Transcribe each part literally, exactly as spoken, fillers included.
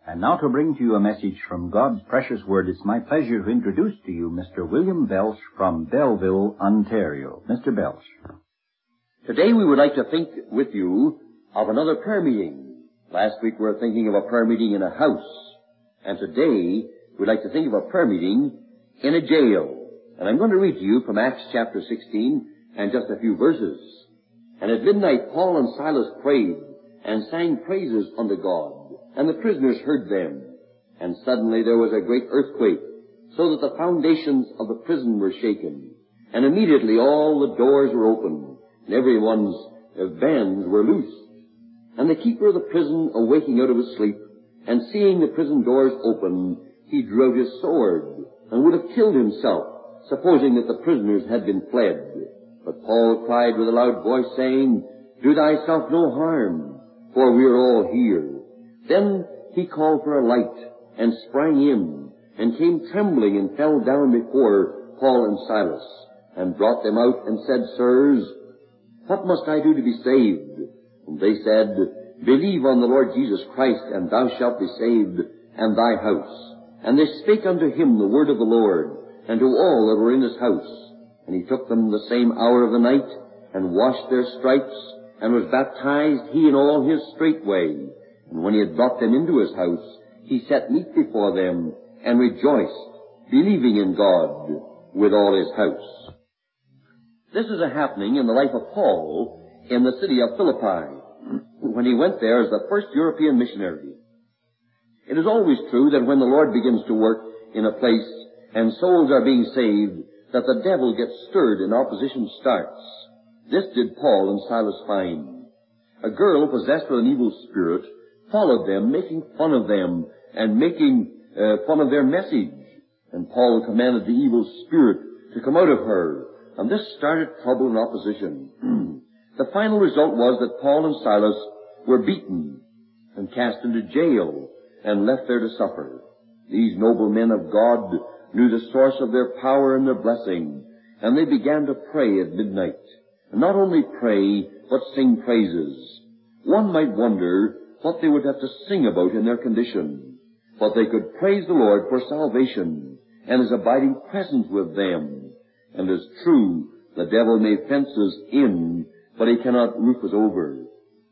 And now to bring to you a message from God's precious Word, it's my pleasure to introduce to you Mister William Belch from Belleville, Ontario. Mister Belch. Today we would like to think with you of another prayer meeting. Last week we were thinking of a prayer meeting in a house. And today we'd like to think of a prayer meeting in a jail. And I'm going to read to you from Acts chapter sixteen and just a few verses. And at midnight Paul and Silas prayed and sang praises unto God. And the prisoners heard them. And suddenly there was a great earthquake, so that the foundations of the prison were shaken. And immediately all the doors were opened, and everyone's bands were loosed. And the keeper of the prison, awaking out of his sleep, and seeing the prison doors open, he drew out his sword, and would have killed himself, supposing that the prisoners had been fled. But Paul cried with a loud voice, saying, Do thyself no harm, for we are all here. Then he called for a light, and sprang in, and came trembling, and fell down before Paul and Silas, and brought them out, and said, Sirs, what must I do to be saved? And they said, Believe on the Lord Jesus Christ, and thou shalt be saved, and thy house. And they spake unto him the word of the Lord, and to all that were in his house. And he took them the same hour of the night, and washed their stripes, and was baptized, he and all his straightway. And when he had brought them into his house, he set meat before them, and rejoiced, believing in God with all his house. This is a happening in the life of Paul in the city of Philippi, when he went there as the first European missionary. It is always true that when the Lord begins to work in a place and souls are being saved, that the devil gets stirred and opposition starts. This did Paul and Silas find. A girl possessed with an evil spirit followed them, making fun of them and making uh, fun of their message. And Paul commanded the evil spirit to come out of her, and this started trouble and opposition. The final result was that Paul and Silas were beaten and cast into jail and left there to suffer. These noble men of God knew the source of their power and their blessing, and they began to pray at midnight. And not only pray, but sing praises. One might wonder what they would have to sing about in their condition. But they could praise the Lord for salvation and His abiding presence with them. And as true, the devil may fence us in, but he cannot roof us over.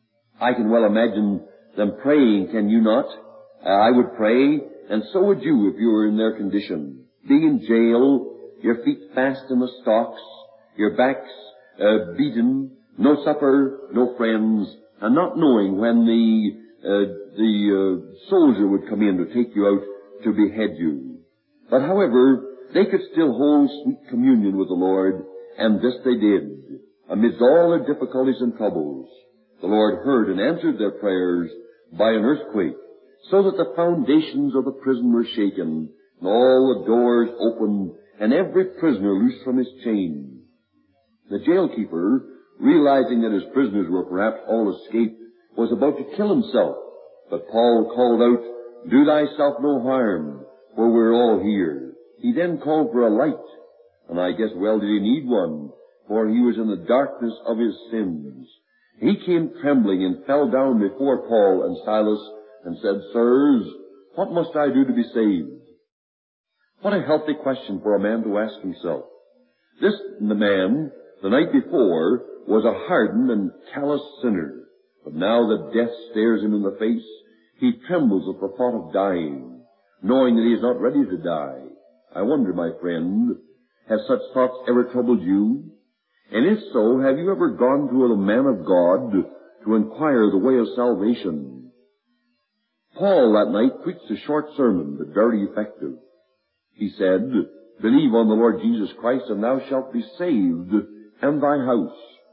I can well imagine them praying, can you not? I would pray, and so would you if you were in their condition. Being in jail, your feet fast in the stocks, your backs uh, beaten, no supper, no friends, and not knowing when the uh, the uh, soldier would come in to take you out to behead you. But however, they could still hold sweet communion with the Lord, and this they did. Amidst all their difficulties and troubles, the Lord heard and answered their prayers by an earthquake, so that the foundations of the prison were shaken, and all the doors opened, and every prisoner loosed from his chain. The jailkeeper, realizing that his prisoners were perhaps all escaped, was about to kill himself. But Paul called out, Do thyself no harm, for we're all here. He then called for a light, and I guess well did he need one, for he was in the darkness of his sins. He came trembling and fell down before Paul and Silas and said, Sirs, what must I do to be saved? What a healthy question for a man to ask himself. This man, the night before, was a hardened and callous sinner. But now that death stares him in the face, he trembles at the thought of dying, knowing that he is not ready to die. I wonder, my friend, have such thoughts ever troubled you? And if so, have you ever gone to a man of God to inquire the way of salvation? Paul that night preached a short sermon, but very effective. He said, Believe on the Lord Jesus Christ, and thou shalt be saved, and thy house.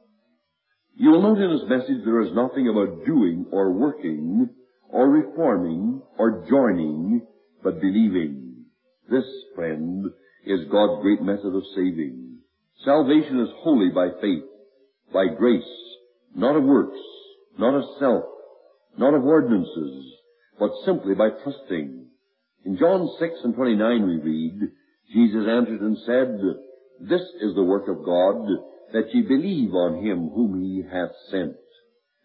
You will note in his message there is nothing about doing or working or reforming or joining, but believing. This, friend, is God's great method of saving. Salvation is wholly by faith, by grace, not of works, not of self, not of ordinances, but simply by trusting. In John six and twenty-nine we read, Jesus answered and said, This is the work of God, that ye believe on him whom he hath sent.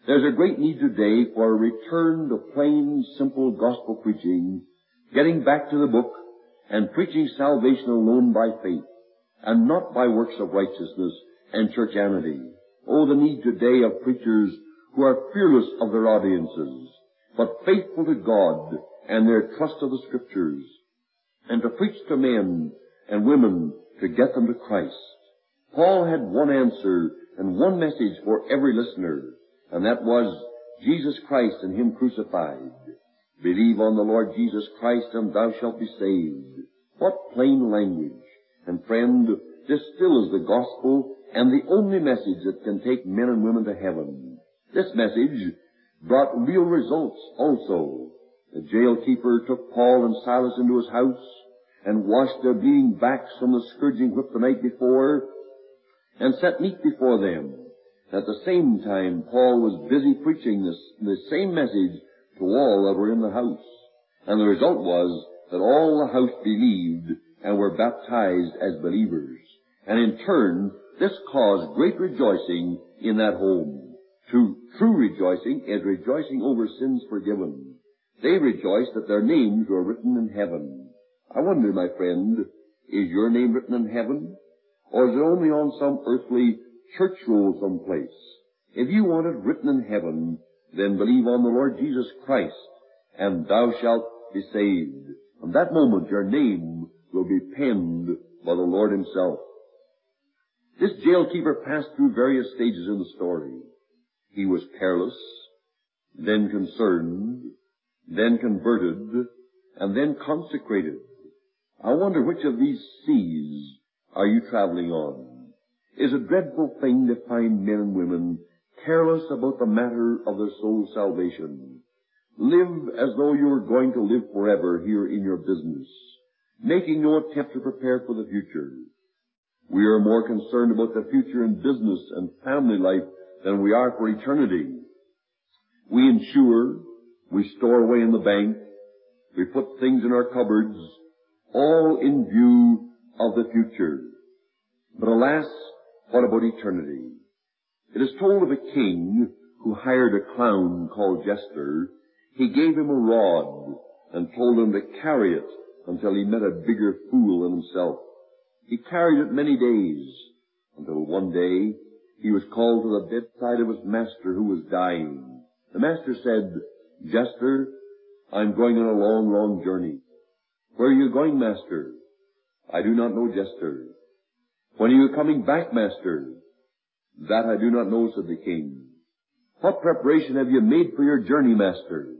There's a great need today for a return to plain, simple gospel preaching, getting back to the book and preaching salvation alone by faith and not by works of righteousness and churchianity. Oh, the need today of preachers who are fearless of their audiences, but faithful to God and their trust of the Scriptures, and to preach to men and women to get them to Christ. Paul had one answer and one message for every listener, and that was Jesus Christ and Him crucified. Believe on the Lord Jesus Christ and thou shalt be saved. What plain language. And friend, this still is the gospel and the only message that can take men and women to heaven. This message brought real results also. The jailkeeper took Paul and Silas into his house and washed their bleeding backs from the scourging whip the night before and set meat before them. At the same time, Paul was busy preaching this, the same message to all that were in the house. And the result was that all the house believed and were baptized as believers. And in turn, this caused great rejoicing in that home. True, true rejoicing is rejoicing over sins forgiven. They rejoiced that their names were written in heaven. I wonder, my friend, is your name written in heaven? Or is it only on some earthly church roll someplace? If you want it written in heaven, then believe on the Lord Jesus Christ, and thou shalt be saved. From that moment your name will be penned by the Lord Himself. This jailkeeper passed through various stages in the story. He was careless, then concerned, then converted, and then consecrated. I wonder which of these seas are you traveling on? It's a dreadful thing to find men and women careless about the matter of their soul's salvation. Live as though you were going to live forever here in your business, making no attempt to prepare for the future. We are more concerned about the future in business and family life than we are for eternity. We insure, we store away in the bank, we put things in our cupboards, all in view of the future. But alas, what about eternity? It is told of a king who hired a clown called Jester. He gave him a rod and told him to carry it until he met a bigger fool than himself. He carried it many days, until one day he was called to the bedside of his master who was dying. The master said, Jester, I'm going on a long, long journey. Where are you going, master? I do not know, Jester. When are you coming back, master? That I do not know, said the king. What preparation have you made for your journey, master?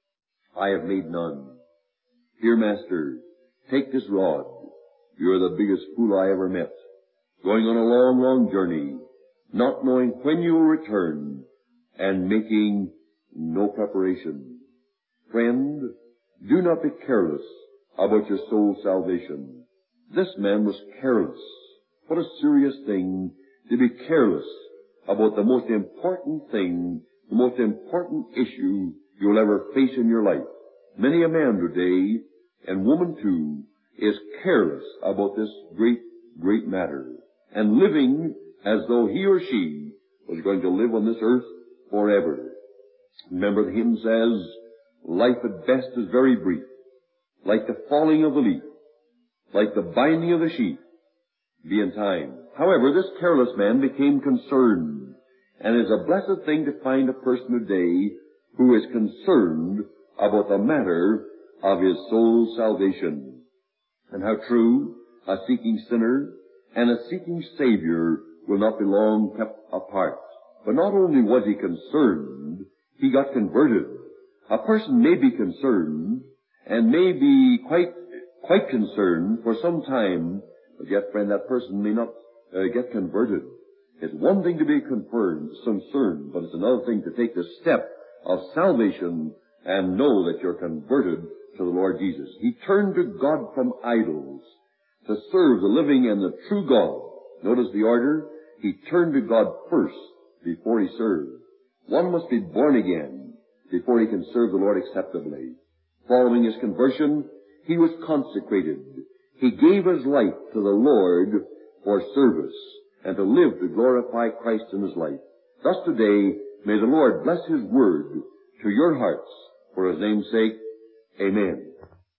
I have made none. Here, master, take this rod. You're the biggest fool I ever met. Going on a long, long journey, not knowing when you will return, and making no preparation. Friend, do not be careless about your soul's salvation. This man was careless. What a serious thing to be careless about the most important thing, the most important issue you'll ever face in your life. Many a man today, and woman too, is careless about this great, great matter, and living as though he or she was going to live on this earth forever. Remember, the hymn says, life at best is very brief, like the falling of the leaf, like the binding of the sheep, be in time. However, this careless man became concerned, and it is a blessed thing to find a person today who is concerned about the matter of his soul's salvation. And how true, a seeking sinner and a seeking Savior will not be long kept apart. But not only was he concerned, he got converted. A person may be concerned and may be quite, quite concerned for some time, but yet, friend, that person may not uh, get converted. It's one thing to be confirmed, concerned, but it's another thing to take the step of salvation and know that you're converted to the Lord Jesus. He turned to God from idols to serve the living and the true God. Notice the order. He turned to God first before he served. One must be born again before he can serve the Lord acceptably. Following his conversion, he was consecrated. He gave his life to the Lord for service and to live to glorify Christ in his life. Thus today, May the Lord bless His word to your hearts for His name's sake. Amen.